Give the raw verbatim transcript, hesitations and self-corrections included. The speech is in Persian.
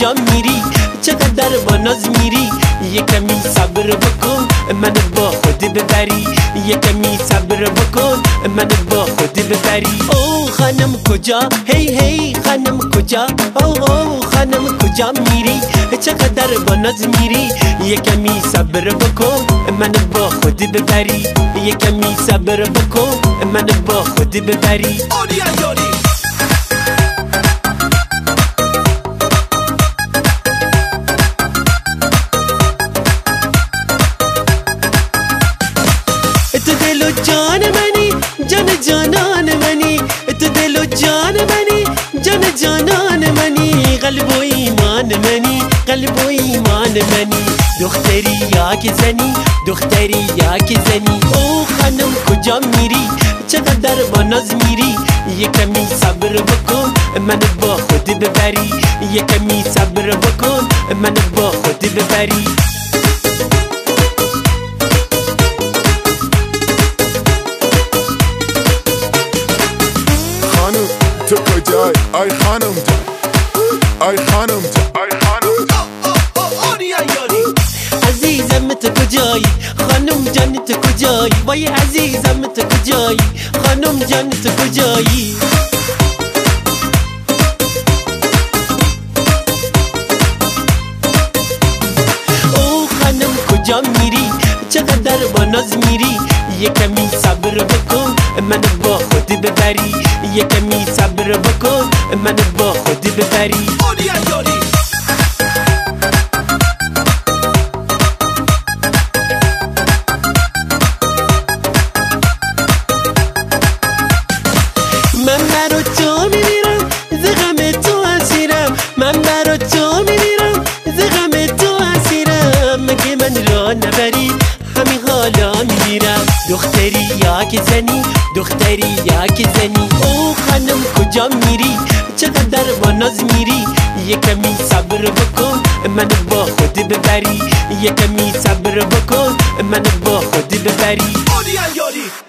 کجا میری؟ چقدر با ناز میری؟ یه کمی صبر بکن من با خود ببری، یه کمی صبر بکن من با خود ببری. او خانم کجا؟ هی هی خانم کجا؟ او او خانم کجا میری؟ چقدر با ناز میری؟ یه کمی صبر بکن من با خود ببری، یه کمی صبر بکن من با خود ببری. تو دل و جان منی، جان جانان منی، تو دل و جان منی، جان جانان منی، قلب و ایمان منی، قلب و ایمان منی. دختری یا که زنی، دختری یا که زنی. او خانم کجا میری؟ چقدر با ناز میری؟ یه کمی صبر بکن من با خود ببری، یه کمی صبر بکن من با خود ببری. تو کجای؟ آی خانم جان، آی خانم جان، آی خانم جان. عزیزم تو کجایی؟ خانم جان تو کجایی؟ وای عزیزم تو کجایی؟ خانم جان تو کجایی؟ او خانم کجا میری؟ چقدر با ناز میری؟ یه کمی صبر بکن من با خود ببری، یه کمی صبر بکن من با خود ببری. من برا تو میمیرم ز غم تو اسیرم، من برا تو میمیرم ز غم تو اسیرم. مگه من را نبری همین حالا میمیرم. دختری یا که زنی، دختری یا که زنی. او خانم کجا میری؟ چقدر با ناز میری؟ یه کمی صبر بکن من با خود ببری، یه کمی صبر بکن من با خود ببری.